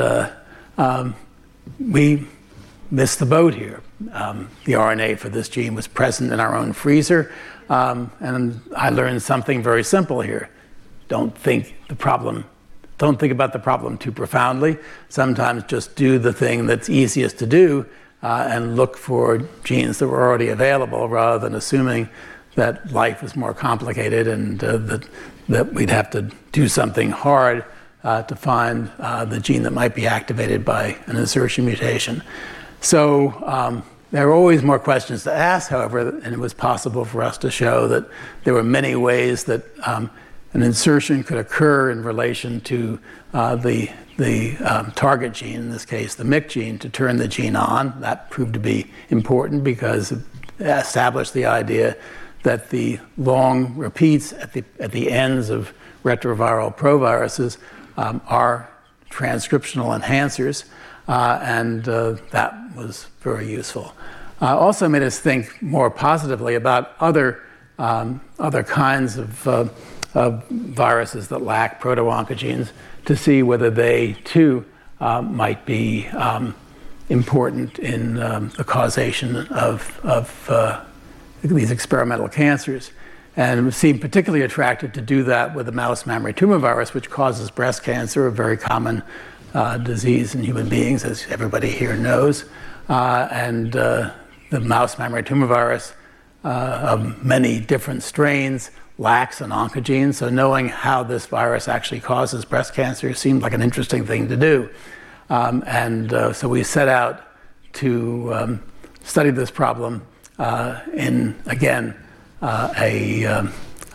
we missed the boat here. The RNA for this gene was present in our own freezer, and I learned something very simple here. Don't think about the problem too profoundly. Sometimes just do the thing that's easiest to do and look for genes that were already available rather than assuming that life was more complicated and that we'd have to do something hard to find the gene that might be activated by an insertion mutation. So there are always more questions to ask, however, and it was possible for us to show that there were many ways that an insertion could occur in relation to the target gene, in this case the MYC gene, to turn the gene on. That proved to be important because it established the idea that the long repeats at the ends of retroviral proviruses are transcriptional enhancers, and that was very useful. Also made us think more positively about other kinds of viruses that lack proto-oncogenes to see whether they too might be important in the causation of these experimental cancers. And we seem particularly attracted to do that with the mouse mammary tumor virus, which causes breast cancer, a very common disease in human beings, as everybody here knows. And the mouse mammary tumor virus of many different strains lacks an oncogene, so knowing how this virus actually causes breast cancer seemed like an interesting thing to do. So we set out to study this problem in, again, a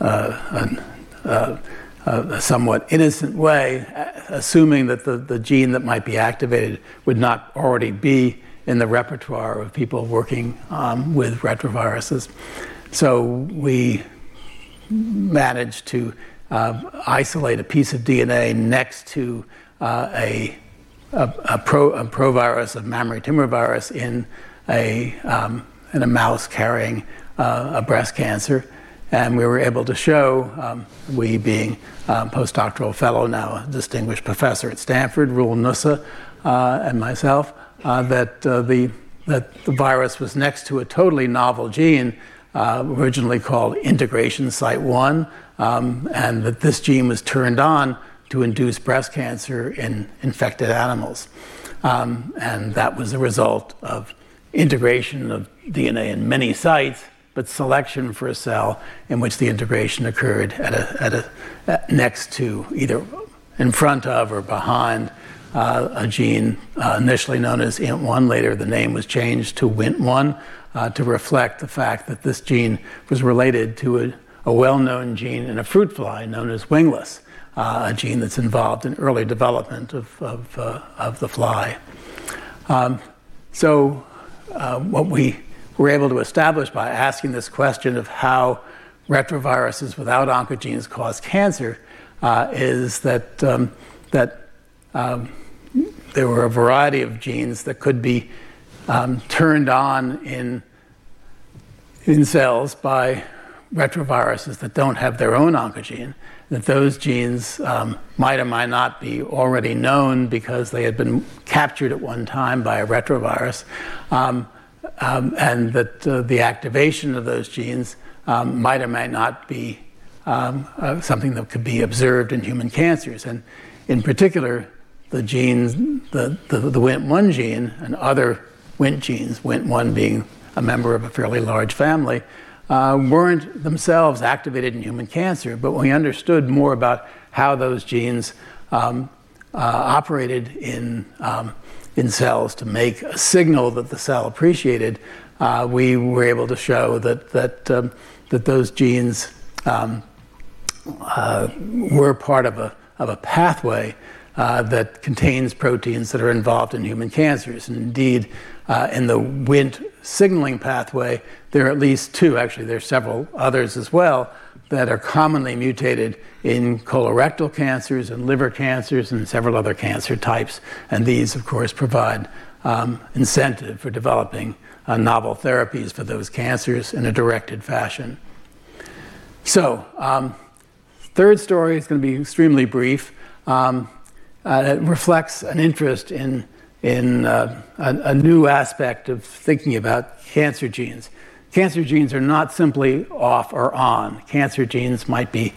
somewhat innocent way, assuming that the gene that might be activated would not already be in the repertoire of people working with retroviruses. So we managed to isolate a piece of DNA next to a provirus of mammary tumor virus in a mouse carrying a breast cancer, and we were able to show, we being postdoctoral fellow, now a distinguished professor at Stanford, Roel Nusse, and myself, that the virus was next to a totally novel gene, originally called integration site 1, and that this gene was turned on to induce breast cancer in infected animals. And that was a result of integration of DNA in many sites, but selection for a cell in which the integration occurred next to, either in front of or behind a gene initially known as INT1. Later, the name was changed to WNT1 to reflect the fact that this gene was related to a well-known gene in a fruit fly known as wingless, a gene that's involved in early development of the fly. What we were able to establish by asking this question of how retroviruses without oncogenes cause cancer is that there were a variety of genes that could be turned on in cells by retroviruses that don't have their own oncogene, that those genes might or might not be already known because they had been captured at one time by a retrovirus, and that the activation of those genes might or might not be something that could be observed in human cancers. And in particular, the genes, the WNT1 gene and other WNT genes, WNT1 being a member of a fairly large family, weren't themselves activated in human cancer, but when we understood more about how those genes operated in cells to make a signal that the cell appreciated, we were able to show that those genes were part of a pathway that contains proteins that are involved in human cancers. And indeed, in the Wnt signaling pathway, there are at least two, actually there are several others as well, that are commonly mutated in colorectal cancers and liver cancers and several other cancer types. And these, of course, provide incentive for developing novel therapies for those cancers in a directed fashion. So, third story is going to be extremely brief. It reflects an interest in a new aspect of thinking about cancer genes. Cancer genes are not simply off or on. Cancer genes might be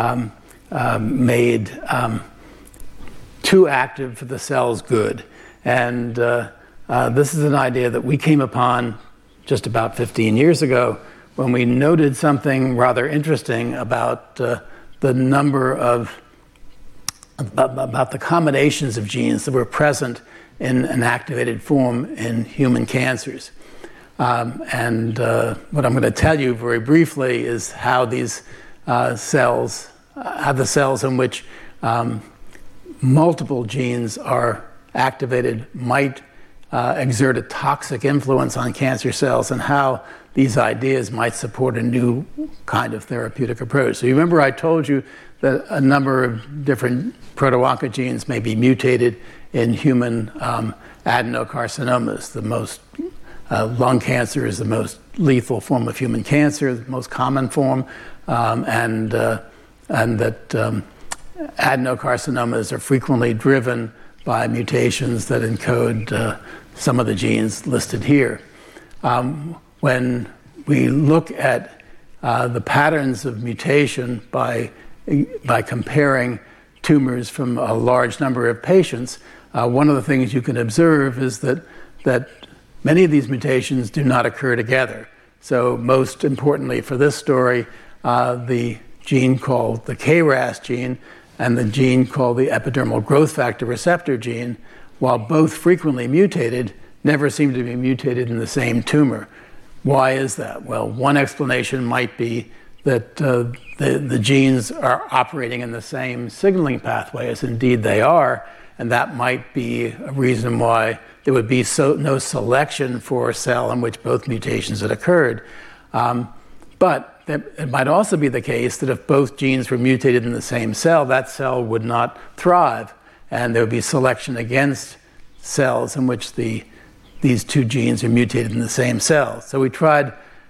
made too active for the cell's good. And this is an idea that we came upon just about 15 years ago when we noted something rather interesting about the number of about the combinations of genes that were present in an activated form in human cancers. And what I'm going to tell you very briefly is how these cells, how the cells in which multiple genes are activated might exert a toxic influence on cancer cells, and how these ideas might support a new kind of therapeutic approach. So you remember I told you that a number of different proto-oncogenes may be mutated in human adenocarcinomas. The most lung cancer is the most lethal form of human cancer, the most common form, and that adenocarcinomas are frequently driven by mutations that encode some of the genes listed here. When we look at the patterns of mutation by comparing tumors from a large number of patients, one of the things you can observe is that many of these mutations do not occur together. So most importantly for this story, the gene called the KRAS gene and the gene called the epidermal growth factor receptor gene, while both frequently mutated, never seem to be mutated in the same tumor. Why is that? Well, one explanation might be that the genes are operating in the same signaling pathway, as indeed they are, and that might be a reason why there would be no selection for a cell in which both mutations had occurred. But it might also be the case that if both genes were mutated in the same cell, that cell would not thrive, and there would be selection against cells in which these two genes are mutated in the same cell. So we tried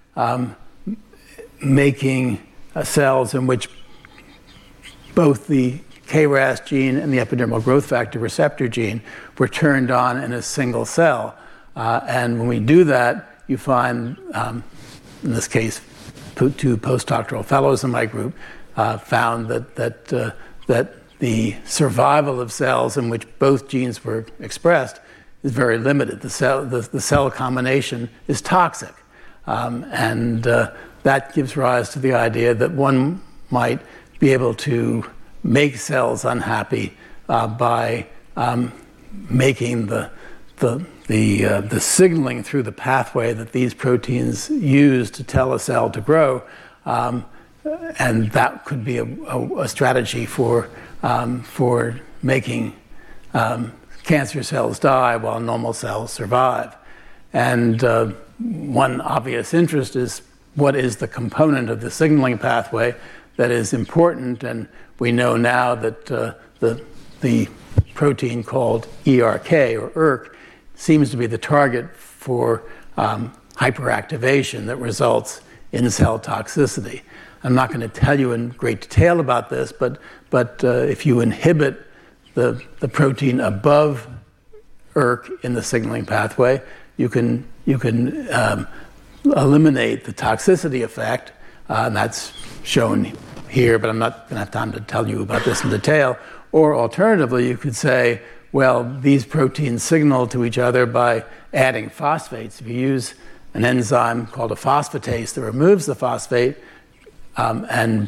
making cells in which both the KRAS gene and the epidermal growth factor receptor gene were turned on in a single cell. And when we do that, you find, in this case, two postdoctoral fellows in my group found that the survival of cells in which both genes were expressed is very limited. The cell combination is toxic. And that gives rise to the idea that one might be able to make cells unhappy by making the signaling through the pathway that these proteins use to tell a cell to grow, and that could be a strategy for making cancer cells die while normal cells survive. And one obvious interest is what is the component of the signaling pathway that is important, and we know now that the protein called ERK, or ERK, seems to be the target for hyperactivation that results in cell toxicity. I'm not going to tell you in great detail about this, but if you inhibit the protein above ERK in the signaling pathway, you can eliminate the toxicity effect, and that's shown here, but I'm not going to have time to tell you about this in detail. Or alternatively, you could say, well, these proteins signal to each other by adding phosphates. If you use an enzyme called a phosphatase that removes the phosphate, and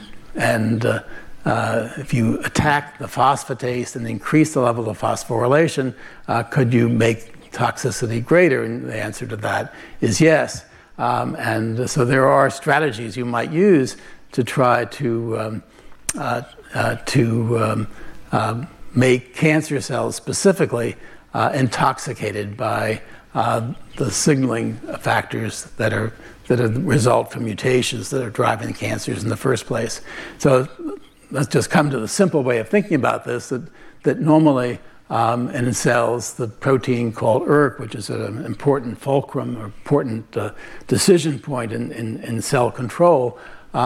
if you attack the phosphatase and increase the level of phosphorylation, could you make toxicity greater? And the answer to that is yes. And so there are strategies you might use to try to make cancer cells specifically intoxicated by the signaling factors that are result from mutations that are driving cancers in the first place. So let's just come to the simple way of thinking about this, that normally in cells, the protein called ERK, which is an important fulcrum or important decision point in cell control,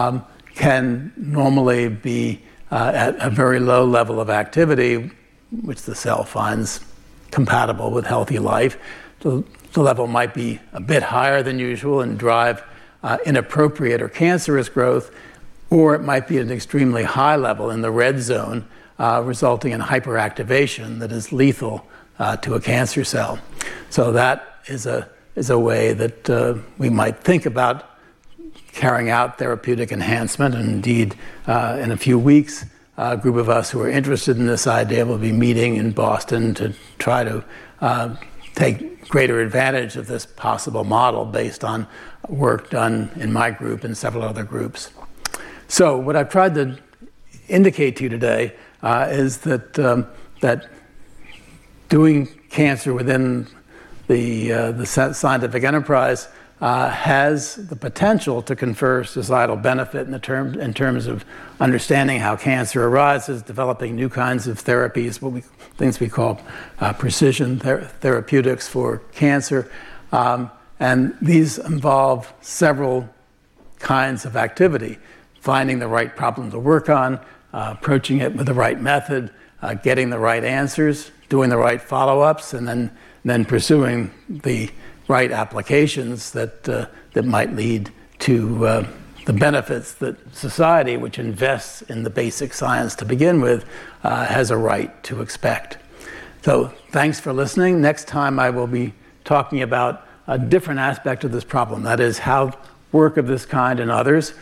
can normally be at a very low level of activity, which the cell finds compatible with healthy life. The level might be a bit higher than usual and drive inappropriate or cancerous growth, or it might be at an extremely high level in the red zone, resulting in hyperactivation that is lethal to a cancer cell. So that is a way that we might think about carrying out therapeutic enhancement. And indeed, in a few weeks, a group of us who are interested in this idea will be meeting in Boston to try to take greater advantage of this possible model based on work done in my group and several other groups. So what I've tried to indicate to you today is that doing cancer within the scientific enterprise has the potential to confer societal benefit in terms of understanding how cancer arises, developing new kinds of therapies, things we call precision therapeutics for cancer. And these involve several kinds of activity: finding the right problem to work on, approaching it with the right method, getting the right answers, doing the right follow-ups, and then pursuing the right applications that might lead to the benefits that society, which invests in the basic science to begin with, has a right to expect. So thanks for listening. Next time I will be talking about a different aspect of this problem, that is how work of this kind and others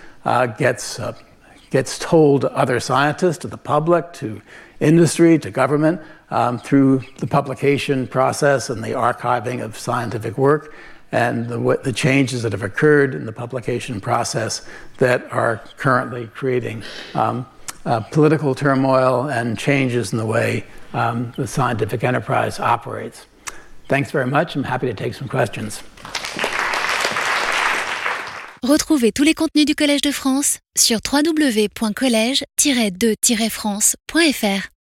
gets told to other scientists, to the public, to industry, to government, through the publication process and the archiving of scientific work, and the changes that have occurred in the publication process that are currently creating political turmoil and changes in the way the scientific enterprise operates. Thanks very much. I'm happy to take some questions. Retrouvez tous les contenus du Collège de France sur www.collège-2-france.fr.